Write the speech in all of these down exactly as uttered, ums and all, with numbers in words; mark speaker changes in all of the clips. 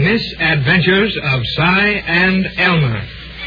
Speaker 1: Misadventures of Cy and Elmer.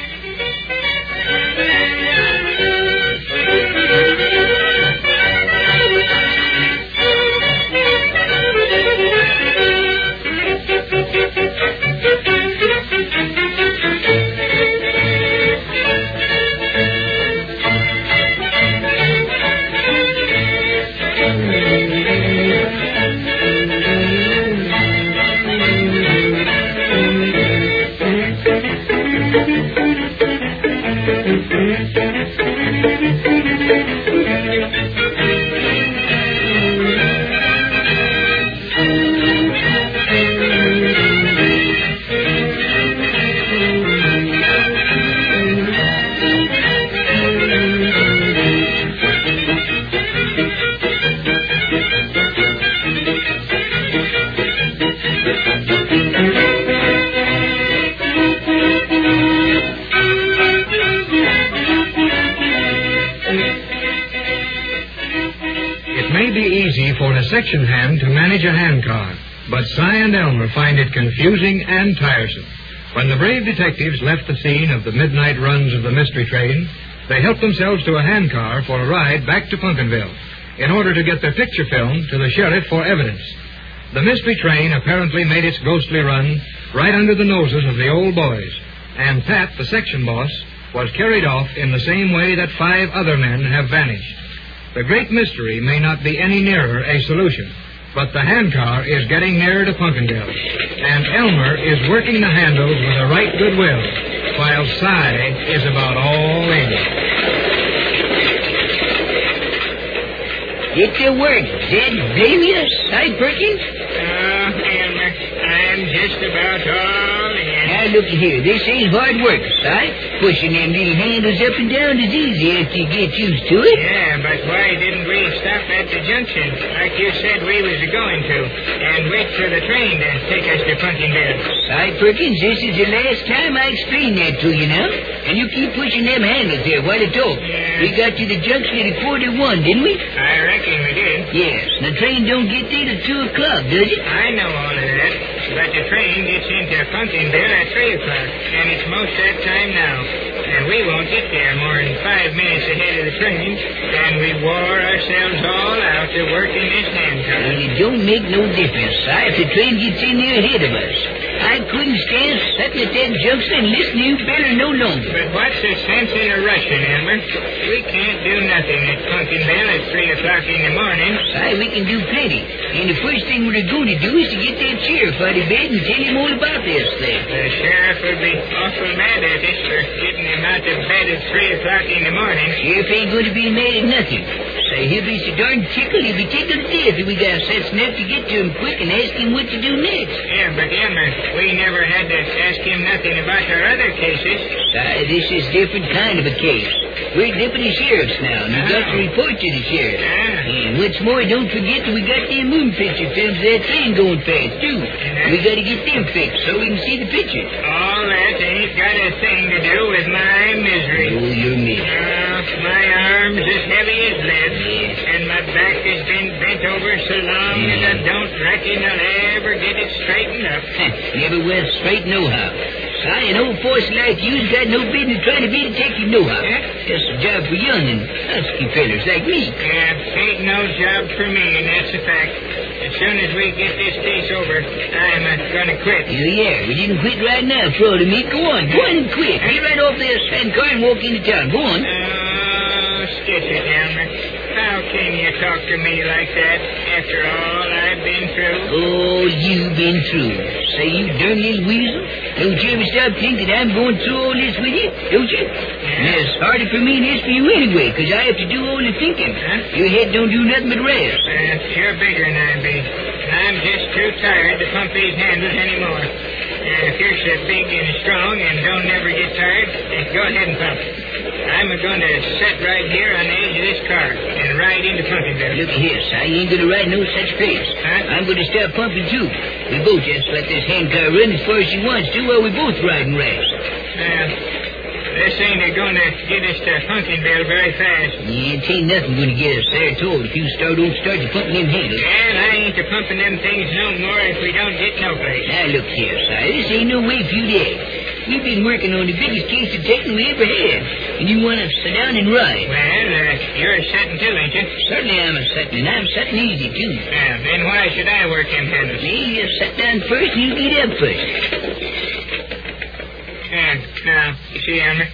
Speaker 2: For a section hand to manage a handcar, but Cy and Elmer find it confusing and tiresome. When the brave detectives left the scene of the midnight runs of the mystery train, they helped themselves to a handcar for a ride back to Pumpkinville in order to get their picture film to the sheriff for evidence. The mystery train apparently made its ghostly run right under the noses of the old boys, and Pat, the section boss, was carried off in the same way that five other men have vanished. The great mystery may not be any nearer a solution, but the handcar is getting nearer to Pumpkinville, and Elmer is working the handles with a right good will, while Cy is about all in.
Speaker 3: Get to work, Zed. Blame you, Cy Perkins?
Speaker 4: Oh, Elmer, I'm just about all in.
Speaker 3: Now, looky here. This ain't hard work, Cy. Pushing them little handles up and down is easy after you get used to it.
Speaker 4: Yeah, but why didn't we stop at the junction, like you said we was going to, and wait for the train to take us to Pumpkinville?
Speaker 3: Cy Perkins, this is the last time I explain that to you now. And you keep pushing them handles there while I talk.
Speaker 4: Yeah.
Speaker 3: We got to the junction at a quarter one, didn't we?
Speaker 4: I reckon we did.
Speaker 3: Yes. The train don't get there till two o'clock, does it?
Speaker 4: I know all of that. But the train gets into Pumpkinville at three o'clock, and it's most that time now. And we won't get there more than five minutes ahead of the train, and we wore ourselves all out to working this handcar.
Speaker 3: Well, it don't make no difference, Si, if the train gets in there ahead of us. I couldn't stand sitting at that junction and listening to you better no longer.
Speaker 4: But what's the sense in a rushing, Elmer? We can't do nothing at Pumpkinville at three o'clock in the morning.
Speaker 3: Si, we can do plenty. And the first thing we're going to do is to get that sheriff out of bed and tell him all about this thing.
Speaker 4: The sheriff will be awful mad at us for getting him out of bed at three o'clock in the morning.
Speaker 3: Sheriff ain't going to be mad at nothing. Say, he'll be so darn tickled, he'll be tickled to death if we got sense enough to get to him quick and ask him what to do next.
Speaker 4: Yeah, but Elmer, we never had to ask him nothing about our other cases.
Speaker 3: Si, this is different kind of a case. We're deputy sheriffs now, and we got to report to the sheriff.
Speaker 4: Ah.
Speaker 3: And what's more, don't forget that we got them moon picture films of that train going fast, too. We got to get them fixed so we can see the pictures.
Speaker 4: All that ain't got a thing to do with my misery.
Speaker 3: Oh, you're misery.
Speaker 4: Uh, my arm's as heavy as lead, and my back has been bent over so long that I don't reckon I'll ever get it straightened up.
Speaker 3: Never will straight no-how. Si, an old force like you's got no business trying to be a detective no-how.
Speaker 4: Eh?
Speaker 3: Just a job for young and husky fellers like me.
Speaker 4: Yeah, ain't no job for me, and that's a fact. As soon as we get this case over, I'm uh, gonna quit.
Speaker 3: Yeah, yeah, we didn't quit right now, Fro to me. Go on, go on and quit. Get right off there, handcar, and walk into town. Go on.
Speaker 4: Oh, stitch it, Elmer. How can you talk to me like that after all I've been through?
Speaker 3: Oh, you've been through. Say, you darn little weasel. Don't you ever stop thinking I'm going through all this with you, don't you? Yeah. It's harder for me than it is for you anyway, because I have to do all the thinking.
Speaker 4: Huh?
Speaker 3: Your head don't do nothing but rest.
Speaker 4: Uh, you're bigger than I be. I'm just too tired to pump these handles anymore. And if you're so big and strong and don't never get tired, then go ahead and pump. I'm going to sit right here on the edge of this car and ride into Pumpkinville.
Speaker 3: Look here, Si, you ain't going to ride no such place.
Speaker 4: Huh?
Speaker 3: I'm going to start pumping, too. We both just let this handcar run as far as she wants to while we both riding race.
Speaker 4: Uh, this ain't going to get us to Pumpkinville very fast.
Speaker 3: Yeah, it ain't nothing going to get us there at all if you start don't start to pumping them handles.
Speaker 4: Well, I ain't to pumping them things no more if we don't get no place.
Speaker 3: Now, look here, Si. This ain't no way for you to act. We've been working on the biggest case of detecting we ever had, and you want to sit down and ride.
Speaker 4: Well, uh, you're setting too, ain't you?
Speaker 3: Certainly I'm a setting, and I'm setting easy, too.
Speaker 4: Well, then why should I work them handles?
Speaker 3: Me, you sit down first, and you get up first.
Speaker 4: Yeah, now, you see, Elmer?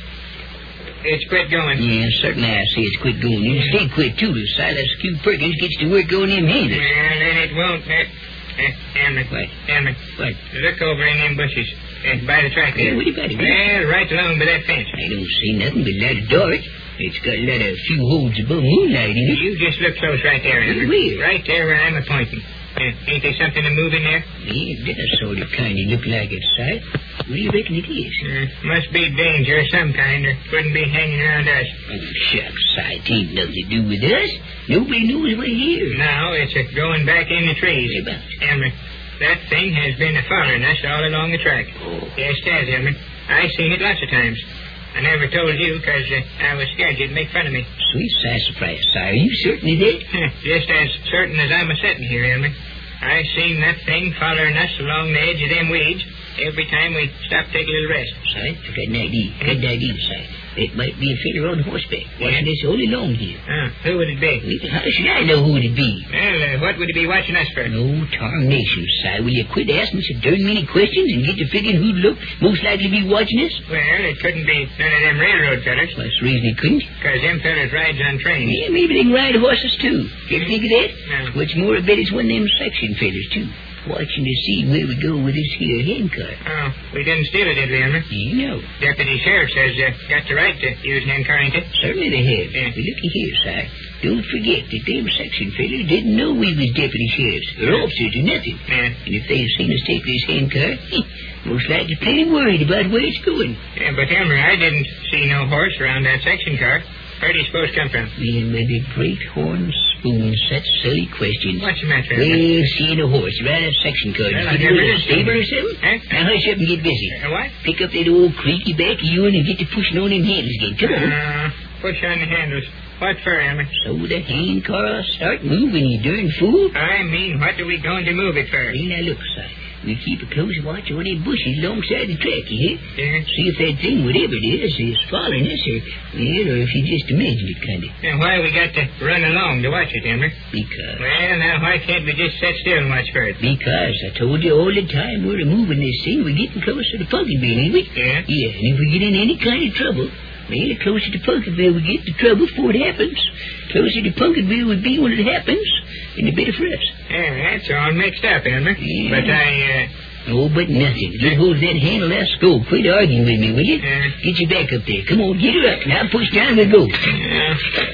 Speaker 4: It's quit going.
Speaker 3: Yeah, certainly I see it's quit going. You stay quit, too, till Silas Q. Perkins gets to work on them handles.
Speaker 4: Well, then it won't. Uh, uh, Elmer.
Speaker 3: What?
Speaker 4: Elmer.
Speaker 3: What?
Speaker 4: Look over in them bushes. Uh, by the track there.
Speaker 3: Hey, what about it?
Speaker 4: Well, right along by that fence.
Speaker 3: I don't see nothing but a lot of dark. It's got a lot of few holes above moonlight in it.
Speaker 4: You just look close right there, Elmer.
Speaker 3: Where?
Speaker 4: Right there where I'm a-pointing. Uh, ain't there something to move in there?
Speaker 3: Yeah, it does sort of kind of look like it, Si. What do you reckon it is?
Speaker 4: Uh, must be danger of some kind, or couldn't be hanging around us.
Speaker 3: Oh, shucks, Si. It ain't nothing to do with us. Nobody knows we're here.
Speaker 4: No, it's a going back in the trees.
Speaker 3: What about it?
Speaker 4: Elmer, that thing has been a following us all along the track.
Speaker 3: Oh.
Speaker 4: Yes, it has, Elmer. I seen it lots of times. I never told you because uh, I was scared you'd make fun of me.
Speaker 3: Sweet sassafras, Si. Are you certain of that?
Speaker 4: Just as certain as I'm a-sitting here, Elmer. I seen that thing following us along the edge of them weeds every time we stopped to take a little rest.
Speaker 3: Si, I got an idea. Good idea, Si. It might be a fella on horseback. Watching
Speaker 4: Yeah.
Speaker 3: us all along here.
Speaker 4: Uh, who would it be?
Speaker 3: Well, how should I know who it'd be?
Speaker 4: Well, uh, what would he be watching us for?
Speaker 3: No tarnation, Si. Will you quit asking so darn many questions and get to figuring who'd look most likely to be watching us?
Speaker 4: Well, it couldn't be none of them railroad fellas,
Speaker 3: Well, that's the reason it couldn't.
Speaker 4: because them fellas rides on trains.
Speaker 3: Yeah, maybe they can ride horses, too. You ever think of that?
Speaker 4: No.
Speaker 3: What's more, I bet it's one of them section fellas, too. Watching to see where we go with this here handcart.
Speaker 4: Oh, we didn't steal it, did we, Elmer?
Speaker 3: You know.
Speaker 4: Deputy Sheriff says uh, got the right to use an handcar, ain't it?
Speaker 3: Certainly they have.
Speaker 4: Yeah.
Speaker 3: But looky here, Si. Don't forget that them section fellas didn't know we was deputy sheriffs or officers or nothing.
Speaker 4: Yeah.
Speaker 3: And if they had seen us take this handcart, most likely plenty worried about where it's going.
Speaker 4: Yeah, but Elmer, I didn't see no horse around that section car. Where'd he supposed to come from?
Speaker 3: Man, with a great horn spoon, such silly questions.
Speaker 4: What's the matter, Elmer?
Speaker 3: Well, seeing a horse right out of section car.
Speaker 4: Well, I
Speaker 3: Did you
Speaker 4: never
Speaker 3: go to
Speaker 4: did
Speaker 3: the
Speaker 4: see
Speaker 3: stable
Speaker 4: him.
Speaker 3: or something?
Speaker 4: Huh?
Speaker 3: Now hush up and get busy.
Speaker 4: Uh, what?
Speaker 3: Pick up that old creaky back of yourn and get to pushing on them handles again. Come on.
Speaker 4: Uh, push on the handles. What for, Elmer?
Speaker 3: So the hand car will start moving, you darn fool.
Speaker 4: I mean, what are we going to move it for?
Speaker 3: Hey, now look, Si. We keep a close watch on them bushes alongside the track, you hear?
Speaker 4: Yeah.
Speaker 3: See if that thing, whatever it is, is following us, or, well, or if you just imagine it, kind of.
Speaker 4: And why we got to run along to watch it, Elmer?
Speaker 3: Because.
Speaker 4: Well, now, why can't we just sit still and watch for it?
Speaker 3: Because I told you all the time we're moving this thing, we're getting closer to Pumpkinville, ain't we?
Speaker 4: Yeah.
Speaker 3: Yeah, and if we get in any kind of trouble, well, the closer to Pumpkinville we get, the trouble before it happens. Closer to Pumpkinville would be when it happens, and the better for us.
Speaker 4: Yeah, that's all mixed up, Elmer.
Speaker 3: Yeah.
Speaker 4: But I, uh...
Speaker 3: Oh, but nothing. Get hold of that handle, let's go. Quit arguing with me, will you?
Speaker 4: Yeah.
Speaker 3: Get your back up there. Come on, get her up. Now push down and go.
Speaker 4: Uh,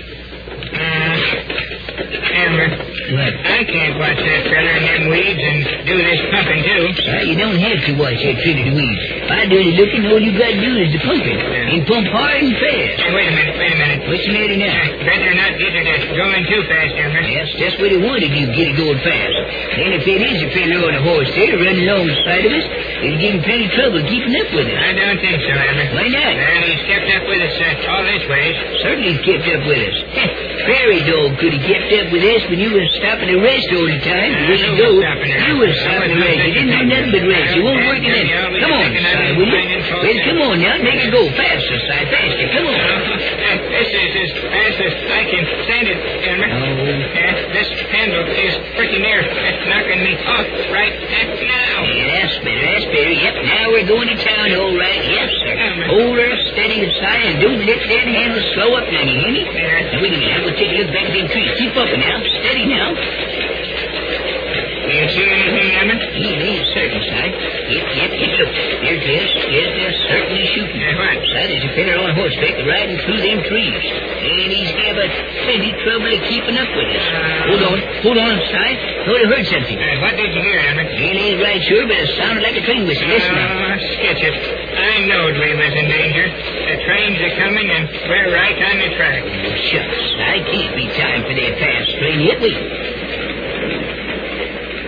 Speaker 4: uh, Elmer,
Speaker 3: What?
Speaker 4: I can't watch that fella in them weeds and do this pumping, too.
Speaker 3: Well, you don't have to watch that Trinity weeds. If I do the looking, all you got to do is the pumping.
Speaker 4: Yeah.
Speaker 3: And pump hard and fast.
Speaker 4: Hey, wait a minute, wait a minute.
Speaker 3: What's the matter now?
Speaker 4: Uh, better not get it uh, going too fast, Elmer.
Speaker 3: Yes, that's what he wanted you to get it going fast. Then if it is a fella on a horse there running along the side of us, it'll give him plenty of trouble keeping up with us.
Speaker 4: I don't think so, Elmer.
Speaker 3: Why not?
Speaker 4: Well, he's kept up with us uh, all this ways.
Speaker 3: Certainly he's kept up with us. Prairie Dog could have kept up with us when you was stopping to rest all the time.
Speaker 4: Uh,
Speaker 3: Where you
Speaker 4: who
Speaker 3: go,
Speaker 4: was stopping to
Speaker 3: you
Speaker 4: rest?
Speaker 3: was
Speaker 4: I
Speaker 3: stopping to
Speaker 4: wasn't
Speaker 3: rest. You didn't do nothing but rest. You won't work in it. Come on, Si, will you? Well, come on now. Make it go faster, Si. Faster. Come on.
Speaker 4: Uh, this is as fast as I can stand it, Elmer.
Speaker 3: Oh.
Speaker 4: Uh, this handle is pretty near uh, knocking me off right uh, now.
Speaker 3: Yeah, that's better. That's better. Yep, now we're going to town, all right. Yes, sir. Hold her steady and Si, and don't let that handle slow up now, you hear me? Now, wait a minute. I'm going to take a look back at them trees. Keep up now. Steady now.
Speaker 4: You see anything, Elmer?
Speaker 3: He ain't certain, Si. Yep, yep, yep. Look, there's this. There's this. Certainly shooting.
Speaker 4: Uh, what?
Speaker 3: Si, there's a fella on horseback riding through them trees. And he's got about plenty trouble of keeping up with us. Hold on. Hold on, Si. Thought I heard something.
Speaker 4: Uh, what did you hear, Elmer?
Speaker 3: Well, ain't right sure, but it sounded like a train whistle. Listen now.
Speaker 4: Oh, sketch it. I knowed we was in danger. The trains are coming, and we're right on the track.
Speaker 3: Oh, shucks. I can't be time for that fast train yet. Wait.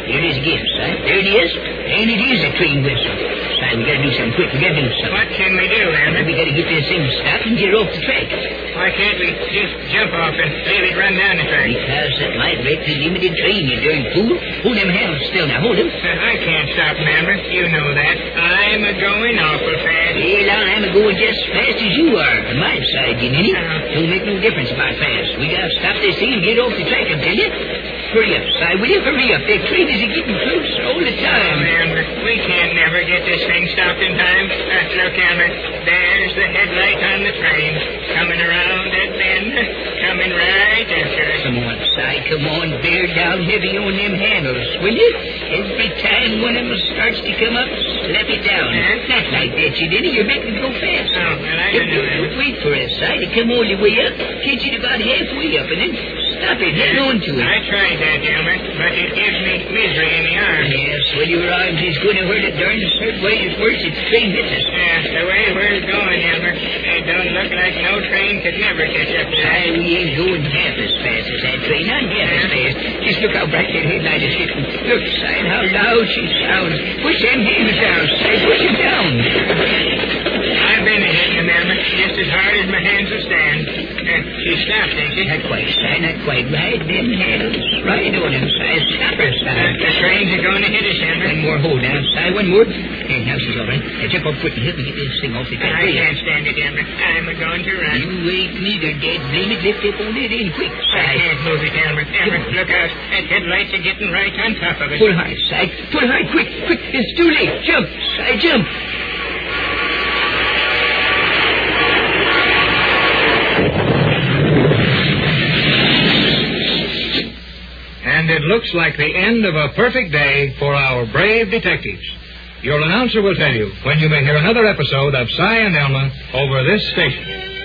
Speaker 3: Here it is again, Si. There it is. And it is a train whistle. Si, we gotta do something quick. We gotta do something.
Speaker 4: What can we do, Elmer?
Speaker 3: We gotta get this thing stopped and get it off the track.
Speaker 4: Why can't we just jump off and leave it run down the track?
Speaker 3: Because that might break the limited train, you darn fool. Hold them handles still now. Hold them.
Speaker 4: Uh, I can't stop, Elmer. You know that. I'm a-going awful fast.
Speaker 3: Well, I'm a-going just as fast as you are. On my side, you ninny.
Speaker 4: Uh-huh.
Speaker 3: Don't make no difference about fast. We gotta stop this thing and get off the track, I tell you. Hurry up, Si. Will you hurry up? That train is getting close all the time.
Speaker 4: Oh, Elmer, we can't never get this thing stopped in time. Uh, look, Elmer, there's the headlight on the train. Coming around that bend. Coming right after us.
Speaker 3: Come on, Si. Come on. Bear down heavy on them handles, will you? Every time one of them starts to come up, slap it down.
Speaker 4: Huh?
Speaker 3: Not like that, you didn't. You're making it go fast.
Speaker 4: Oh, well, I
Speaker 3: Don't,
Speaker 4: don't know,
Speaker 3: don't,
Speaker 4: Elmer.
Speaker 3: don't wait for us, Si, to come all the way up. Catch it about halfway up, and then stop it. Hang on to it.
Speaker 4: I tried that, Elmer, but it gives me misery in the arms.
Speaker 3: Yes, well, your arms is going to hurt it darn the third way is worse. It's train hits us.
Speaker 4: Yeah, the way we're going, Elmer, it don't look like no train could never catch up to that.
Speaker 3: Si, we ain't going half as fast as that train. Not half as fast. Just look how bright that headlight is hitting. Look, Si, and how loud she sounds. Push them handles down, Si. Push them down.
Speaker 4: I've been hitting them, Elmer, just as hard as my hands will stand. Uh, she stopped, ain't she?
Speaker 3: Not quite, Si. Not quite. Right them handles. Right on them, Si. Stop her, Si.
Speaker 4: Uh, the trains are going to hit us, Elmer.
Speaker 3: One more hold now, Si. One more. Hey, now she's all right. Now jump up quick and help me get this thing off the track.
Speaker 4: I
Speaker 3: Hurry up.
Speaker 4: can't stand it, Elmer. I'm going to run.
Speaker 3: You ain't neither, Dad. Blame it. Lift up on it in quick,
Speaker 4: I
Speaker 3: Si.
Speaker 4: can't move it, Elmer. Elmer, look out. That headlights are getting right on top of us.
Speaker 3: Pull hard, Si. Pull hard, quick, quick. It's too late. Jump, Si. Jump.
Speaker 2: And it looks like the end of a perfect day for our brave detectives. Your announcer will tell you when you may hear another episode of Si and Elma over this station.